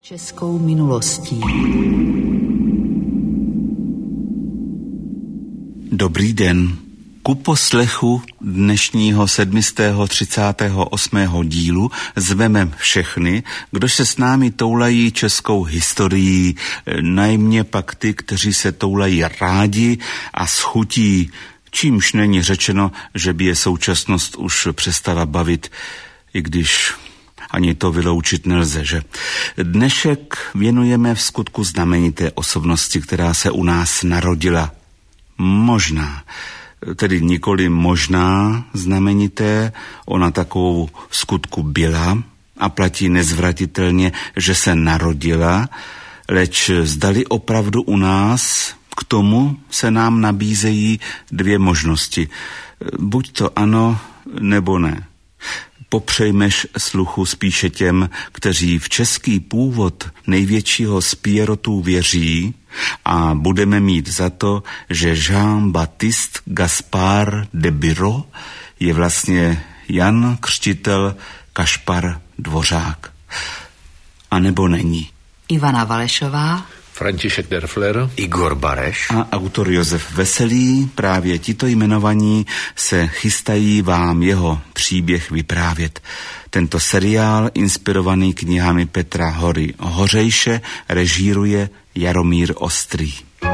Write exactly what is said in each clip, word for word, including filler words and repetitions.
Českou minulostí. Dobrý den. Ku poslechu dnešního sedmistého třicátého osmého dílu zveme všechny, kdo se s námi toulají českou historií, najmě pak ty, kteří se toulají rádi a s chutí, čímž není řečeno, že by je současnost už přestala bavit, i když ani to vyloučit nelze, že? Dnešek věnujeme v skutku znamenité osobnosti, která se u nás narodila. Možná, tedy nikoli možná znamenité, ona takovou v skutku byla a platí nezvratitelně, že se narodila, leč zdali opravdu u nás, k tomu se nám nabízejí dvě možnosti. Buď to ano, nebo ne. Popřejmeš sluchu spíše těm, kteří v český původ největšího z Pierrotů věří, a budeme mít za to, že Jean-Baptiste Gaspard de Biraud je vlastně Jan Křtitel Kašpar Dvořák. A nebo není. Ivana Valešová, František Derfler, Igor Bareš a autor Josef Veselý. Právě tito jmenovaní se chystají vám jeho příběh vyprávět. Tento seriál, inspirovaný knihami Petra Hory Hořejše, režíruje Jaromír Ostrý.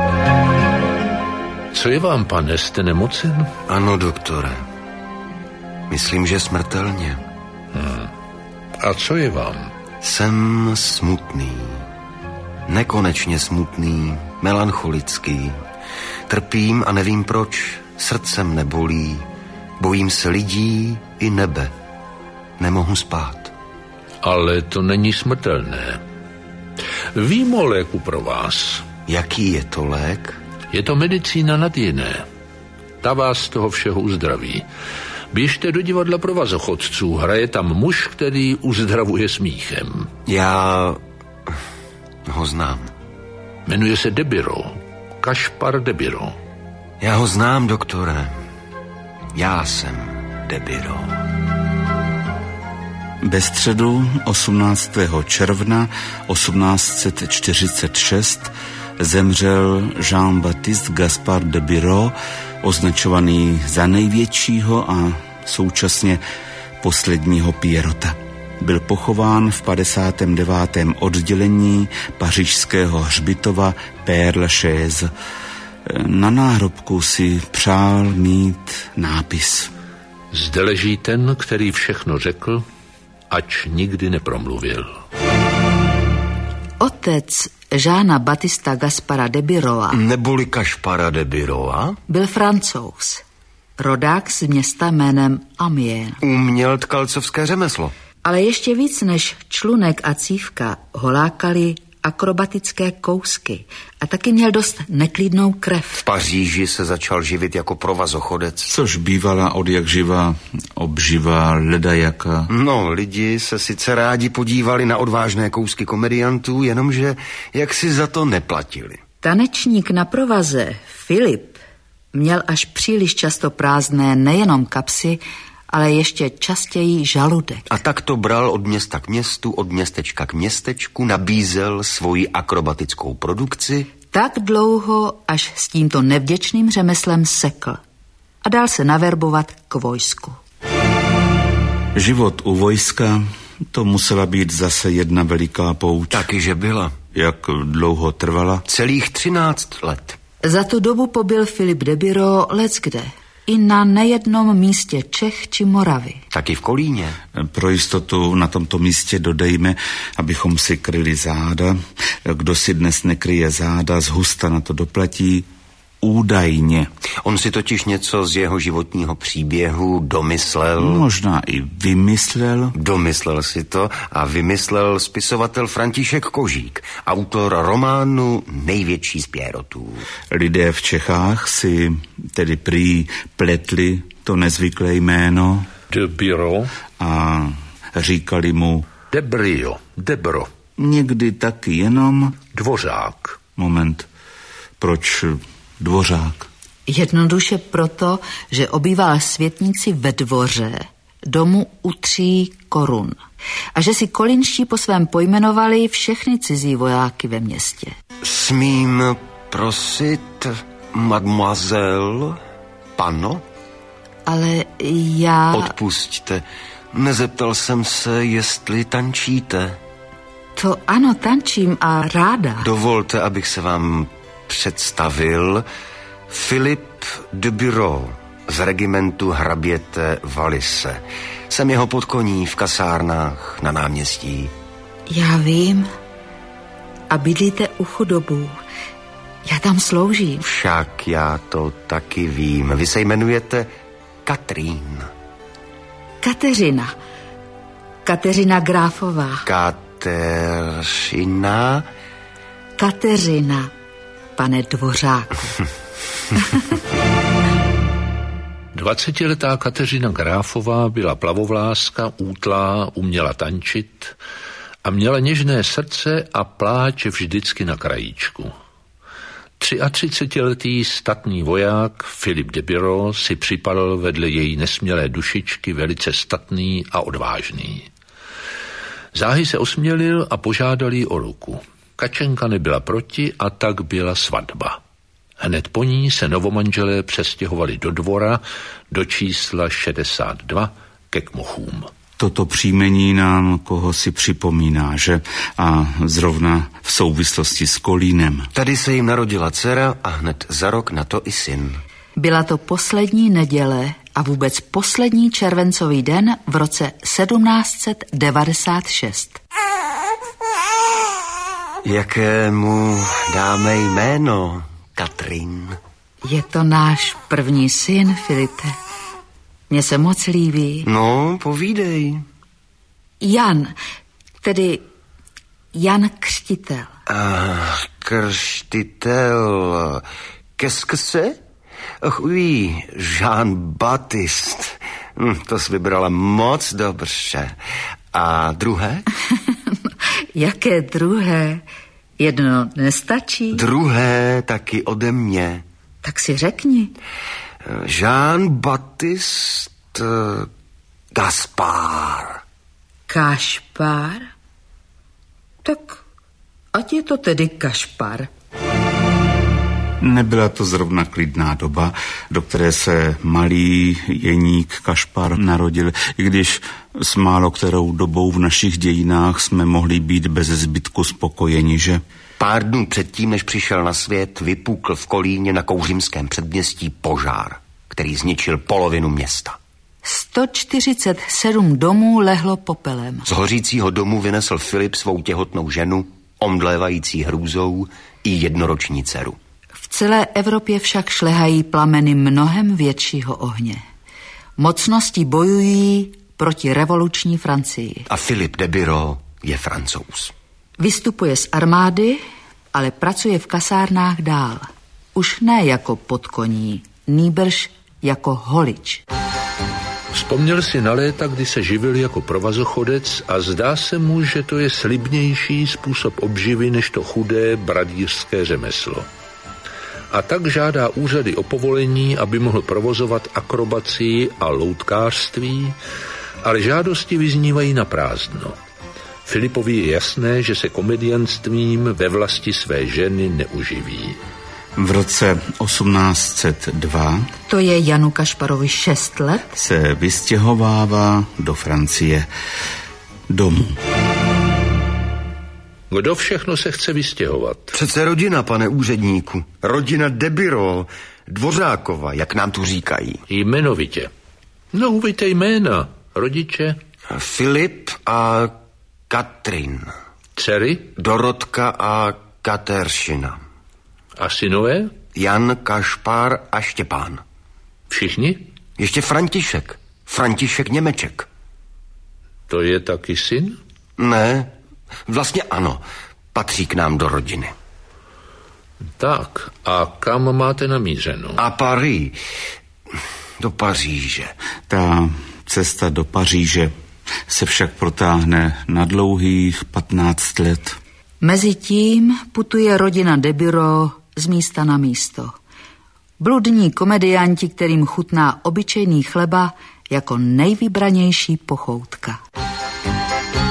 Co je vám, pane, jste nemocen? Ano, doktore. Myslím, že smrtelně. Hmm. A co je vám? Jsem smutný. Nekonečně smutný, melancholický. Trpím a nevím proč. Srdcem nebolí. Bojím se lidí i nebe. Nemohu spát. Ale to není smrtelné. Vím o léku pro vás. Jaký je to lék? Je to medicína nad jiné. Ta vás z toho všeho uzdraví. Běžte do divadla pro vazochodců. Hraje tam muž, který uzdravuje smíchem. Já ho znám. Jmenuje se de Biraud. Kašpar de Biraud. Já ho znám, doktore. Já jsem de Biraud. Ve středu osmnáctého června osmnáct set čtyřicet šest zemřel Jean-Baptiste Gaspard de Biraud, označovaný za největšího a současně posledního Pierrota. Byl pochován v padesátém devátém oddělení pařížského hřbitova Père Lachaise. Na náhrobku si přál mít nápis: Zde leží ten, který všechno řekl, ač nikdy nepromluvil. Otec Jeana Baptista Gaspara de Biraud neboli Kašpara de Biraud byl Francouz, rodák z města jménem Amiens. Uměl tkalcovské řemeslo. Ale ještě víc než člunek a cívka ho lákali akrobatické kousky a taky měl dost neklidnou krev. V Paříži se začal živit jako provazochodec. Což bývala odjakživa obživa ledajaka. No, lidi se sice rádi podívali na odvážné kousky komediantů, jenomže jak si za to neplatili. Tanečník na provaze Filip měl až příliš často prázdné nejenom kapsy, ale ještě častěji žaludek. A tak to bral od města k městu, od městečka k městečku, nabízel svoji akrobatickou produkci. Tak dlouho, až s tímto nevděčným řemeslem sekl a dal se naverbovat k vojsku. Život u vojska, to musela být zase jedna veliká pouč. Taky, že byla. Jak dlouho trvala? Celých třináct let. Za tu dobu pobyl Filip de Biraud leckde. I na nejednom místě Čech či Moravy. Taky v Kolíně. Pro jistotu na tomto místě dodejme, abychom si kryli záda. Kdo si dnes nekryje záda, zhusta na to doplatí. Údajně. On si totiž něco z jeho životního příběhu domyslel. Možná i vymyslel. Domyslel si to a vymyslel spisovatel František Kožík, autor románu Největší z Pierrotů. Lidé v Čechách si tedy prý pletli to nezvyklé jméno De Biraud a říkali mu de Biraud, de Biraud. Někdy taky jenom Dvořák. Moment, proč Dvořák? Jednoduše proto, že obýval světnici ve dvoře domu u tří korun. a že si kolínští po svém pojmenovali všechny cizí vojáky ve městě. Smím prosit, mademoiselle, pano? Ale já... Odpusťte, nezeptal jsem se, jestli tančíte. To ano, tančím a ráda. Dovolte, abych se vám představil. Philippe de Bureau z regimentu hraběte Walise. Jsem jeho podkoní v kasárnách na náměstí. Já vím. A bydlíte u Chudobů. Já tam sloužím. Však já to taky vím. Vy se jmenujete Katrín. Kateřina. Kateřina Gráfová. Kateřina? Kateřina, pane Dvořáku. Dvacetiletá Kateřina Gráfová byla plavovláska, útlá, uměla tančit a měla něžné srdce a pláč vždycky na krajíčku. třiatřicetiletý statný voják Philippe de Bureau si připadal vedle její nesmělé dušičky velice statný a odvážný. Záhy se osmělil a požádal jí o ruku. Kačenka nebyla proti a tak byla svatba. Hned po ní se novomanželé přestěhovali do dvora do čísla šedesát dva ke Kmochům. Toto příjmení nám koho si připomíná, že? A zrovna v souvislosti s Kolínem. Tady se jim narodila dcera a hned za rok na to i syn. Byla to poslední neděle a vůbec poslední červencový den v roce sedmnáct set devadesát šest. Jakému dáme jméno, Katrín? Je to náš první syn, Filipe. Mně se moc líbí. No, povídej. Jan, tedy Jan Křtitel. Ah, Křtitel. Qu'est-ce que c'est? Ach, oui, Jean-Baptiste. Hm, to jsi vybrala moc dobře. A druhé? Jaké druhé? Jedno nestačí? Druhé taky ode mě. Tak si řekni. Jean-Baptiste Gaspard. Kašpar? Tak ať je to tedy Kašpar. Nebyla to zrovna klidná doba, do které se malý Jeník Kašpar narodil, i když s málo kterou dobou v našich dějinách jsme mohli být bez zbytku spokojeni, že? Pár dnů předtím, než přišel na svět, vypukl v Kolíně na Kouřimském předměstí požár, který zničil polovinu města. sto čtyřicet sedm domů lehlo popelem. Z hořícího domu vynesl Filip svou těhotnou ženu, omdlévající hrůzou, i jednoroční dceru. V celé Evropě však šlehají plameny mnohem většího ohně. Mocnosti bojují proti revoluční Francii. A Philippe de Bureau je Francouz. Vystupuje z armády, ale pracuje v kasárnách dál. Už ne jako podkoní, nýbrž jako holič. Vzpomněl si na léta, kdy se živil jako provazochodec a zdá se mu, že to je slibnější způsob obživy než to chudé bradýřské řemeslo. A tak žádá úřady o povolení, aby mohl provozovat akrobacii a loutkářství, ale žádosti vyznívají na prázdno. Filipovi je jasné, že se komedianstvím ve vlasti své ženy neuživí. V roce osmnáct set dva, to je Janu Kašparovi šest let, se vystěhovává do Francie domů. Kdo všechno se chce vystěhovat? Přece rodina, pane úředníku. Rodina de Bureau, Dvořákova, jak nám tu říkají. Jmenovitě. No, uvějte jména. Rodiče? Filip a Katrín. Dcery? Dorotka a Kateřina. A synové? Jan, Kašpar a Štěpán. Všichni? Ještě František. František Němeček. To je taky syn? Ne, vlastně ano. Patří k nám do rodiny. Tak, a kam máte namířeno? A Paris. Do Paříže. Ta cesta do Paříže se však protáhne na dlouhých patnáct let. Mezitím putuje rodina de Bureau z místa na místo. Bludní komedianti, kterým chutná obyčejný chleba jako nejvybranější pochoutka.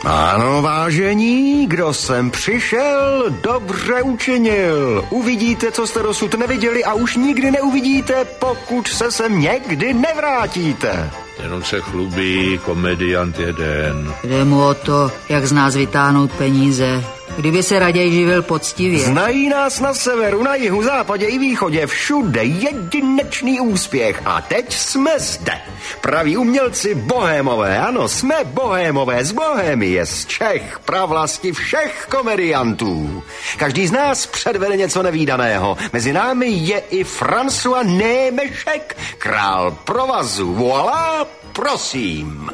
Ano, vážení, kdo sem přišel, dobře učinil. Uvidíte, co jste dosud neviděli a už nikdy neuvidíte, pokud se sem někdy nevrátíte. Jenom se chlubí komediant jeden. Jde mu o to, jak z nás vytáhnout peníze. Kdyby se raději živil poctivě. Znají nás na severu, na jihu, západě i východě, všude jedinečný úspěch. A teď jsme zde. Praví umělci bohémové, ano, jsme bohémové z Bohémie, z Čech, pravlasti všech komediantů. Každý z nás předvede něco nevídaného. Mezi námi je i François Némešek, král provazu. Voilà, prosím.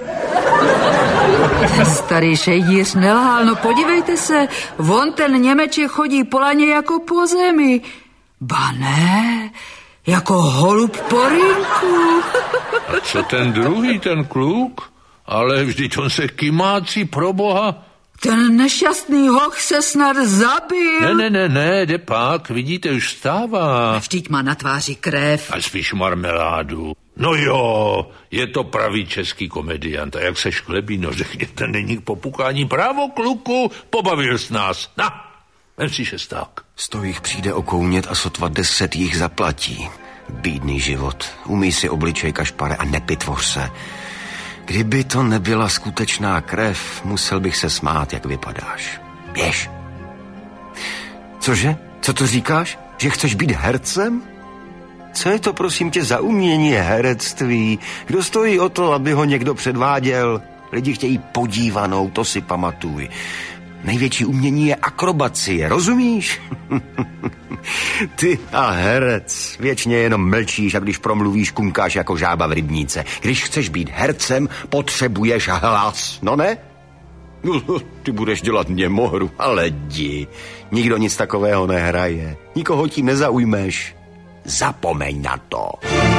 Starý šejdíř nelhal, no podívejte se, on ten Němeček chodí po laně jako po zemi. Ba ne, jako holub po rynku. A co ten druhý, ten kluk? Ale vždyť on se kymácí, pro boha. Ten nešťastný hoch se snad zabil. Ne, ne, ne, ne, jde pak, vidíte, už stává. Vždyť má na tváři krev. A spíš marmeládu. No jo, je to pravý český komediant. A jak se šklebí, no řekněte, není k popukání. Právo, kluku, pobavil s nás. Na, vem si šesták. Sto jich přijde okounět a sotva deset jich zaplatí. Bídný život. Umyj si obličej, kašpare, a nepitvoř se. Kdyby to nebyla skutečná krev, musel bych se smát, jak vypadáš. Běž. Cože? Co to říkáš? Že chceš být hercem? Co je to, prosím tě, za umění herectví? Kdo stojí o to, aby ho někdo předváděl? Lidi chtějí podívanou, to si pamatuj. Největší umění je akrobacie, rozumíš? Ty a herec, věčně jenom mlčíš a když promluvíš, kumkáš jako žába v rybníce. Když chceš být hercem, potřebuješ hlas, no ne? Ty budeš dělat němohru, ale jdi. Nikdo nic takového nehraje. Nikoho tím nezaujmeš. Zapomeň na to.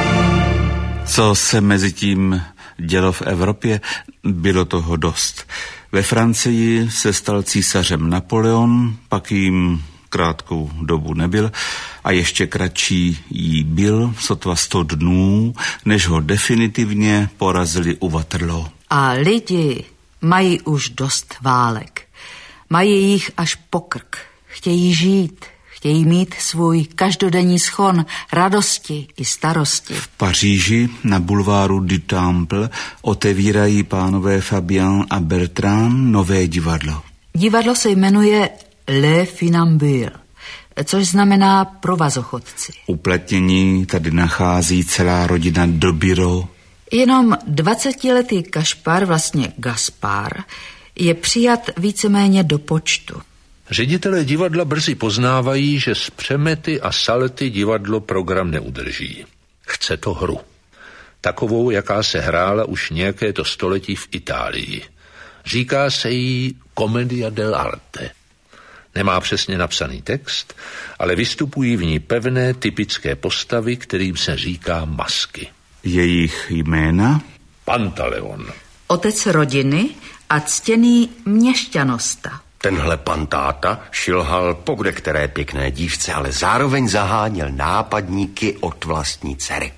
Co se mezi tím dělo v Evropě, bylo toho dost. Ve Francii se stal císařem Napoleon, pak jim krátkou dobu nebyl a ještě kratší jí byl, sotva sto dnů, než ho definitivně porazili u Waterloo. A lidi mají už dost válek. Mají jich až po krk. Chtějí žít, chtějí mít svůj každodenní schon radosti i starosti. V Paříži na bulváru du Temple otevírají pánové Fabian a Bertrand nové divadlo. Divadlo se jmenuje Le Funambule, což znamená provazochodci. Uplatnění tady nachází celá rodina Dobiro. Jenom dvacetiletý Kašpar, vlastně Gaspar, je přijat víceméně do počtu. Ředitelé divadla brzy poznávají, že s přemety a salty divadlo program neudrží. Chce to hru. Takovou, jaká se hrála už nějaké to století v Itálii. Říká se jí Commedia dell'arte. Nemá přesně napsaný text, ale vystupují v ní pevné typické postavy, kterým se říká masky. Jejich jména? Pantaleon. Otec rodiny a ctěný měšťanosta. Tenhle pan táta šilhal po kde které pěkné dívce, ale zároveň zaháněl nápadníky od vlastní dcery.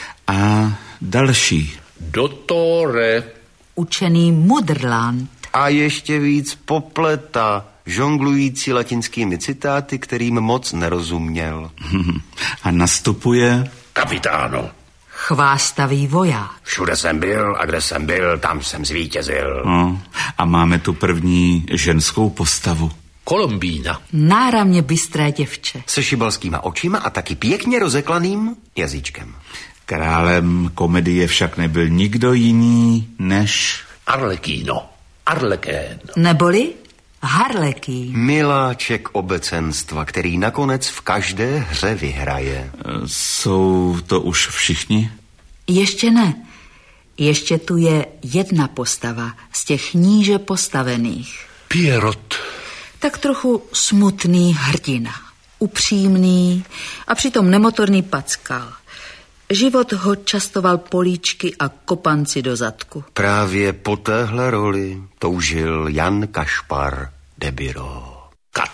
A další? Dottore. Učený Mudrland. A ještě víc popleta, žonglující latinskými citáty, kterým moc nerozuměl. A nastupuje? Kapitáno. Chvástavý voják. Všude jsem byl a kde jsem byl, tam jsem zvítězil. No, a máme tu první ženskou postavu. Kolombína. Náramně bystré děvče. Se šibalskýma očima a taky pěkně rozeklaným jazyčkem. Králem komedie však nebyl nikdo jiný než... Arlekino. Arlekén. Neboli Harleký. Miláček obecenstva, který nakonec v každé hře vyhraje. Jsou to už všichni? Ještě ne. Ještě tu je jedna postava z těch níže postavených. Pierrot. Tak trochu smutný hrdina. Upřímný a přitom nemotorný packal. Život ho častoval políčky a kopanci do zadku. Právě po téhle roli toužil Jan Kašpar de Biro.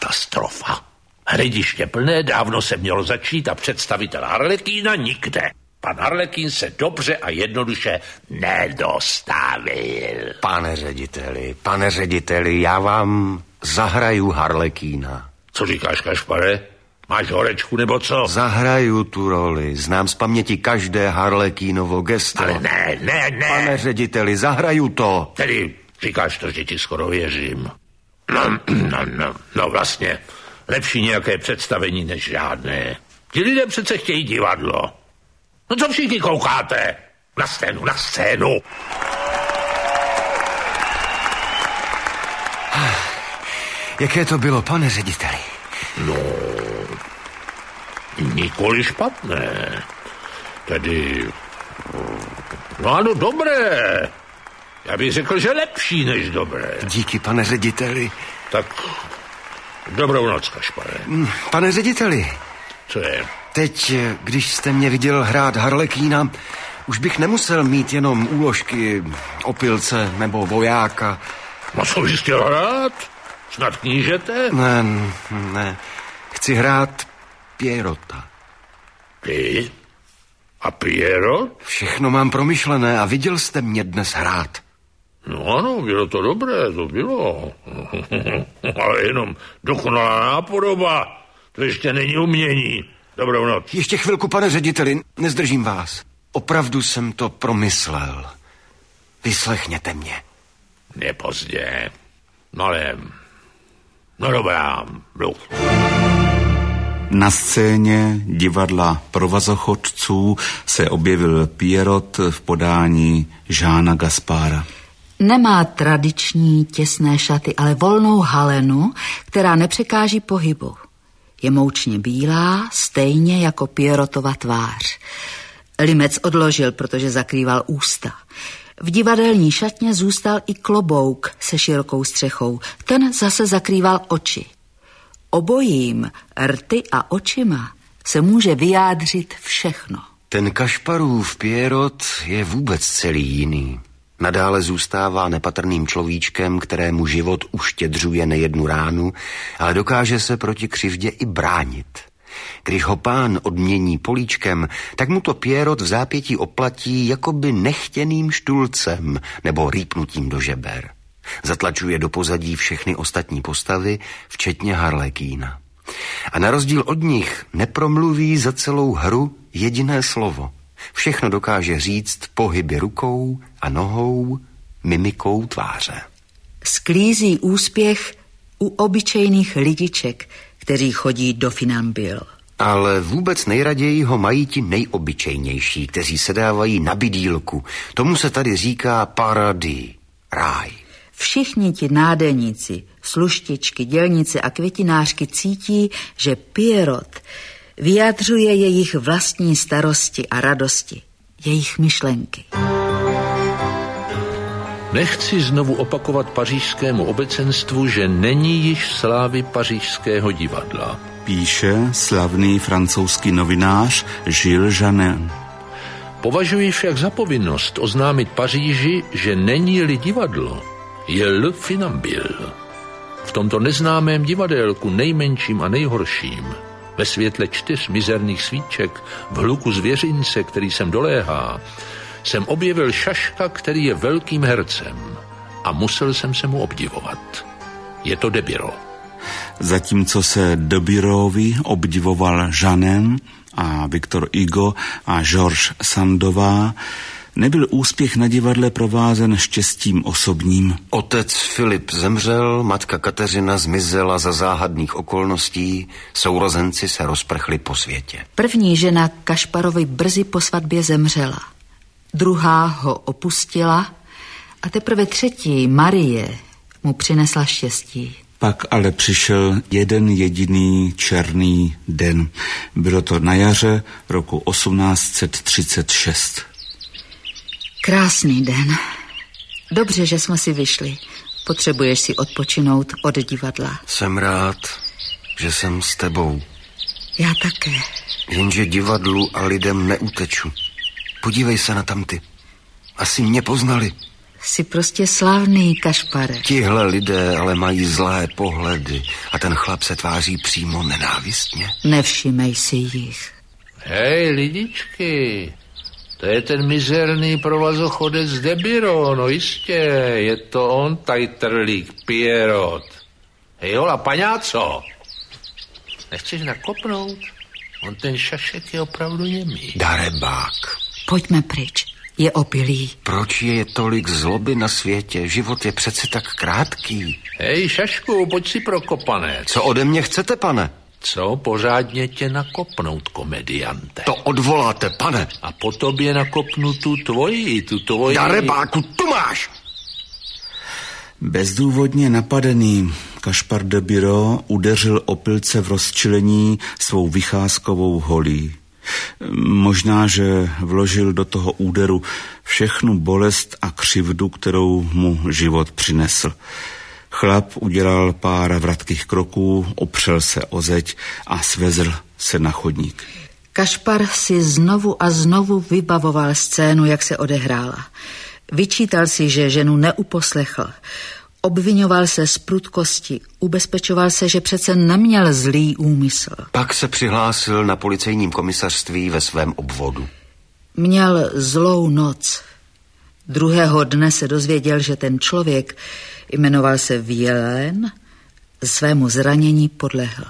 Katastrofa. Hradiště plné, dávno se mělo začít a představitel Harlekína nikde. Pan Harlekín se dobře a jednoduše nedostavil. Pane řediteli, pane řediteli, já vám zahraju Harlekína. Co říkáš, Kašpare? Máš horečku nebo co? Zahraju tu roli. Znám z paměti každé Harlekínovo gesto. Ale ne, ne, ne. Pane řediteli, zahraju to. Tedy říkáš to, že ti skoro věřím. No, no, no, no vlastně, lepší nějaké představení než žádné. Ti lidé přece chtějí divadlo. No co všichni koukáte? Na scénu, na scénu. Jaké to bylo, pane řediteli? No, nikoli špatné. Tedy, no ano, dobré. Já bych řekl, že lepší než dobré. Díky, pane řediteli. Tak, dobrou noc, Kašpare. Pane řediteli. Co je? Teď, když jste mě viděl hrát Harlekína, už bych nemusel mít jenom úložky opilce nebo vojáka. No co bys chtěl hrát? Snad knížete? Ne, ne. Chci hrát Pierrota. Ty? A Pierrot? Všechno mám promyšlené a viděl jste mě dnes hrát. No ano, bylo to dobré, to bylo. Ale jenom dokonalá nápodoba. To ještě není umění. Dobrou noc. Ještě chvilku, pane řediteli, nezdržím vás. Opravdu jsem to promyslel. Vyslechněte mě. Je pozdě. No ale... No dobrá, jdu. Na scéně divadla Provazochodců se objevil Pierrot v podání Žána Gaspára. Nemá tradiční těsné šaty, ale volnou halenu, která nepřekáží pohybu. Je moučně bílá, stejně jako Pierrotova tvář. Limec odložil, protože zakrýval ústa. V divadelní šatně zůstal i klobouk se širokou střechou. Ten zase zakrýval oči. Obojím, rty a očima, se může vyjádřit všechno. Ten Kašparův Pierrot je vůbec celý jiný. Nadále zůstává nepatrným človíčkem, kterému život uštědřuje nejednu ránu, ale dokáže se proti křivdě i bránit. Když ho pán odmění políčkem, tak mu to Pierrot v zápětí oplatí jakoby nechtěným štulcem nebo rýpnutím do žeber. Zatlačuje do pozadí všechny ostatní postavy, včetně Harlekína. A na rozdíl od nich nepromluví za celou hru jediné slovo. Všechno dokáže říct pohyby rukou a nohou, mimikou tváře. Sklízí úspěch u obyčejných lidiček, kteří chodí do Finambil. Ale vůbec nejraději ho mají ti nejobyčejnější, kteří se dávají na bydýlku. Tomu se tady říká paradis, ráj. Všichni ti nádeníci, sluštičky, dělnice a květinářky cítí, že Pierrot vyjadřuje jejich vlastní starosti a radosti, jejich myšlenky. Nechci znovu opakovat pařížskému obecenstvu, že není již slávy pařížského divadla. Píše slavný francouzský novinář Gilles Janin. Považuji však za povinnost oznámit Paříži, že není-li divadlo, je Le Finambil. V tomto neznámém divadélku nejmenším a nejhorším, ve světle čtyř mizerných svíček, v hluku zvěřince, který sem doléhá, jsem objevil Šaška, který je velkým hercem a musel jsem se mu obdivovat. Je to Debiro. Zatímco se Debirovi obdivoval Janin a Victor Hugo a Georges Sandová, nebyl úspěch na divadle provázen štěstím osobním. Otec Filip zemřel, matka Kateřina zmizela za záhadných okolností, sourozenci se rozprchli po světě. První žena Kašparovi brzy po svatbě zemřela. Druhá ho opustila a teprve třetí, Marie, mu přinesla štěstí. Pak ale přišel jeden jediný černý den. Bylo to na jaře roku osmnáct set třicet šest. Krásný den. Dobře, že jsme si vyšli. Potřebuješ si odpočinout od divadla. Jsem rád, že jsem s tebou. Já také. Jenže divadlu a lidem neuteču. Podívej se na tamty. Asi mě poznali. Jsi prostě slavný, Kašpare. Tihle lidé ale mají zlé pohledy a ten chlap se tváří přímo nenávistně. Nevšimej si jich. Hej, lidičky, To je ten mizerný provazochodec de Biro, no jistě, je to on, tajtrlík Pierrot. Hej, hola, paňáco, nechceš nakopnout? On ten šašek je opravdu němý. Darebák. Pojďme pryč, je opilý. Proč je tolik zloby na světě? Život je přece tak krátký. Hej, šašku, pojď si pro kopanec. Co ode mě chcete, pane? Co, pořádně tě nakopnout, komediante. To odvoláte, pane. A po tobě nakopnu tu tvoji, tu tvoji... Darebáku, tu máš! Bezdůvodně napadený Kašpar de Biro udeřil opilce v rozčilení svou vycházkovou holí. Možná, že vložil do toho úderu všechnu bolest a křivdu, kterou mu život přinesl. Chlap udělal pár vratkých kroků, opřel se o zeď a svezl se na chodník. Kašpar si znovu a znovu vybavoval scénu, jak se odehrála. Vyčítal si, že ženu neuposlechl. Obvinoval se z prudkosti, ubezpečoval se, že přece neměl zlý úmysl. Pak se přihlásil na policejním komisařství ve svém obvodu. Měl zlou noc. Druhého dne se dozvěděl, že ten člověk, jmenoval se Vielen, svému zranění podlehl.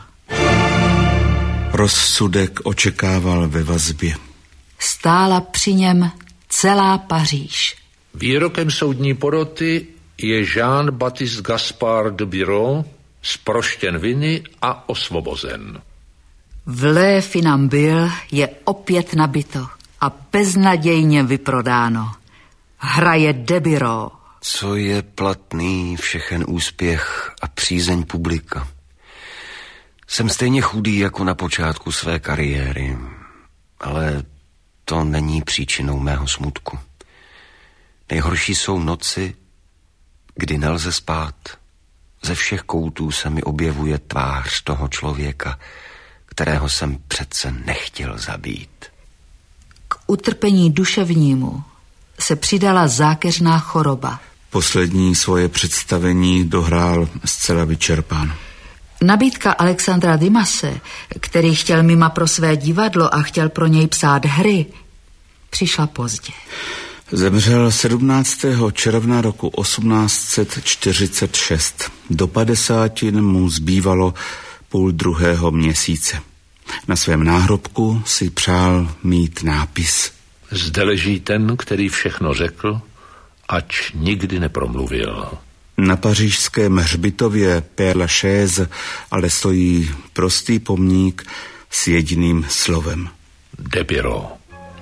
Rozsudek očekával ve vazbě. Stála při něm celá Paříž. Výrokem soudní poroty je Jean-Baptiste Gaspard de Biro zproštěn viny a osvobozen. V Le Funambule je opět nabito a beznadějně vyprodáno. Hraje de Biro. Co je platný všechen úspěch a přízeň publika. Jsem stejně chudý jako na počátku své kariéry, ale to není příčinou mého smutku. Nejhorší jsou noci, kdy nelze spát. Ze všech koutů se mi objevuje tvář toho člověka, kterého jsem přece nechtěl zabít. K utrpení duševnímu se přidala zákeřná choroba. Poslední svoje představení dohrál zcela vyčerpán. Nabídka Alexandra Dimase, který chtěl mima pro své divadlo a chtěl pro něj psát hry, přišla pozdě. Zemřel sedmnáctého června roku osmnáct set čtyřicet šest. Do padesátin mu zbývalo půl druhého měsíce. Na svém náhrobku si přál mít nápis: Zde leží ten, který všechno řekl, ač nikdy nepromluvil. Na pařížském hřbitově Père Lachaise ale stojí prostý pomník s jediným slovem: De Biro.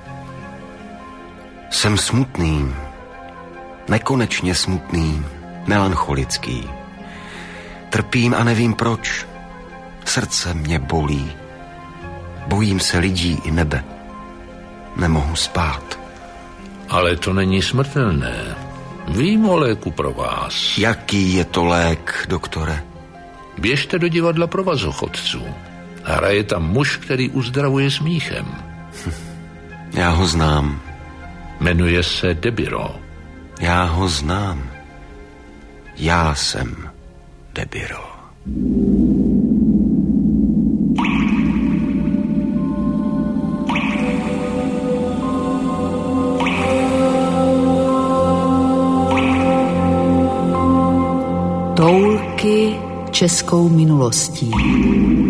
Jsem smutný, nekonečně smutný, melancholický. Trpím a nevím proč. Srdce mě bolí. Bojím se lidí i nebe. Nemohu spát. Ale to není smrtelné. Vím o léku pro vás. Jaký je to lék, doktore? Běžte do divadla provazochodců. Hraje tam muž, který uzdravuje smíchem. Hm. Já ho znám. Jmenuje se De Biro. Já ho znám. Já jsem De Biro. Toulky českou minulostí.